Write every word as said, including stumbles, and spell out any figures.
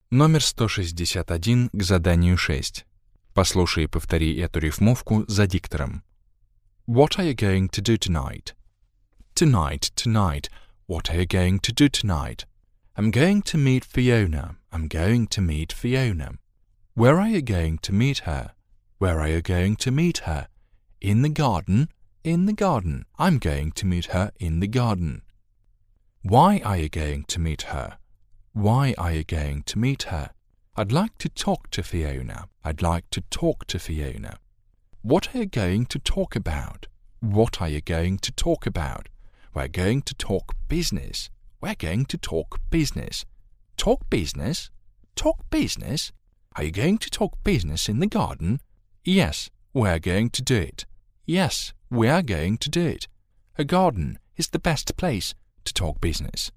Номер сто шестьдесят один к заданию шесть. Послушай и повтори эту рифмовку за диктором. What are you going to do tonight? Tonight, tonight. What are you going to do tonight? I'm going to meet Fiona. I'm going to meet Fiona. Where are you going to meet her? Where are you going to meet her? In the garden. In the garden. I'm going to meet her in the garden. Why are you going to meet her? Why are you going to meet her? I'd like to talk to Fiona. I'd like to talk to Fiona. What are you going to talk about? What are you going to talk about? We're going to talk business. We're going to talk business. Talk business? Talk business? Are you going to talk business in the garden? Yes, we're going to do it. Yes, we are going to do it. A garden is the best place to talk business.